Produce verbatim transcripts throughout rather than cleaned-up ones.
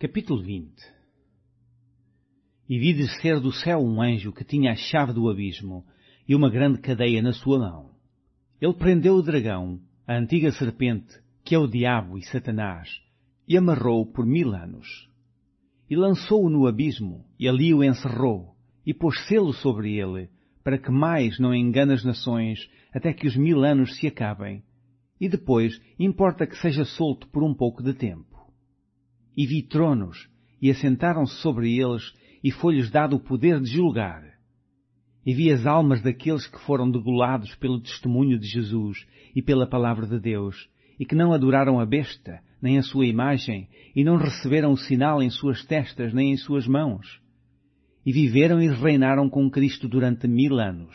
Capítulo vinte. E vi descer do céu um anjo que tinha a chave do abismo e uma grande cadeia na sua mão. Ele prendeu o dragão, a antiga serpente, que é o diabo e Satanás, e amarrou-o por mil anos. E lançou-o no abismo, e ali o encerrou, e pôs selo sobre ele, para que mais não engane as nações, até que os mil anos se acabem. E depois importa que seja solto por um pouco de tempo. E vi tronos, e assentaram-se sobre eles, e foi-lhes dado o poder de julgar. E vi as almas daqueles que foram degolados pelo testemunho de Jesus e pela palavra de Deus, e que não adoraram a besta, nem a sua imagem, e não receberam o sinal em suas testas, nem em suas mãos. E viveram e reinaram com Cristo durante mil anos.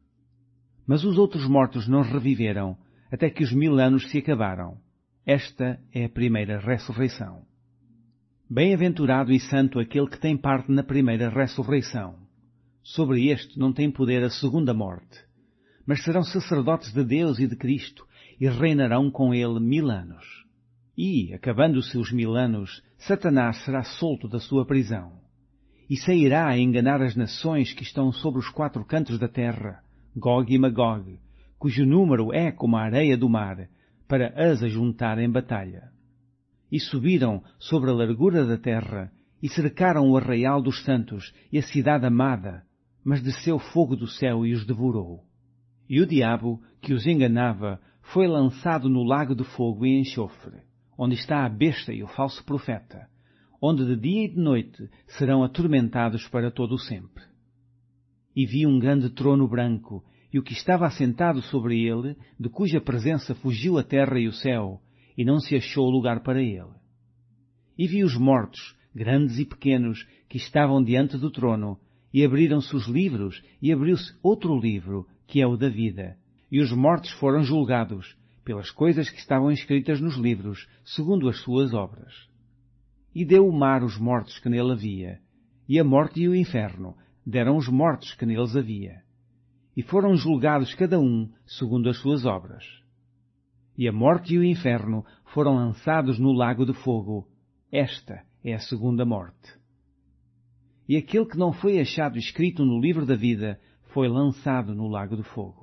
Mas os outros mortos não reviveram, até que os mil anos se acabaram. Esta é a primeira ressurreição. Bem-aventurado e santo aquele que tem parte na primeira ressurreição. Sobre este não tem poder a segunda morte, mas serão sacerdotes de Deus e de Cristo, e reinarão com ele mil anos. E, acabando-se os mil anos, Satanás será solto da sua prisão, e sairá a enganar as nações que estão sobre os quatro cantos da terra, Gog e Magog, cujo número é como a areia do mar, para as ajuntar em batalha. E subiram sobre a largura da terra, e cercaram o arraial dos santos e a cidade amada, mas desceu fogo do céu e os devorou. E o diabo, que os enganava, foi lançado no lago de fogo e enxofre, onde está a besta e o falso profeta, onde de dia e de noite serão atormentados para todo o sempre. E vi um grande trono branco, e o que estava assentado sobre ele, de cuja presença fugiu a terra e o céu, e não se achou lugar para ele. E vi os mortos, grandes e pequenos, que estavam diante do trono, e abriram-se os livros, e abriu-se outro livro, que é o da vida. E os mortos foram julgados, pelas coisas que estavam escritas nos livros, segundo as suas obras. E deu o mar os mortos que nele havia, e a morte e o inferno deram os mortos que neles havia. E foram julgados cada um segundo as suas obras. E a morte e o inferno foram lançados no lago de fogo. Esta é a segunda morte. E aquele que não foi achado escrito no livro da vida foi lançado no lago de fogo.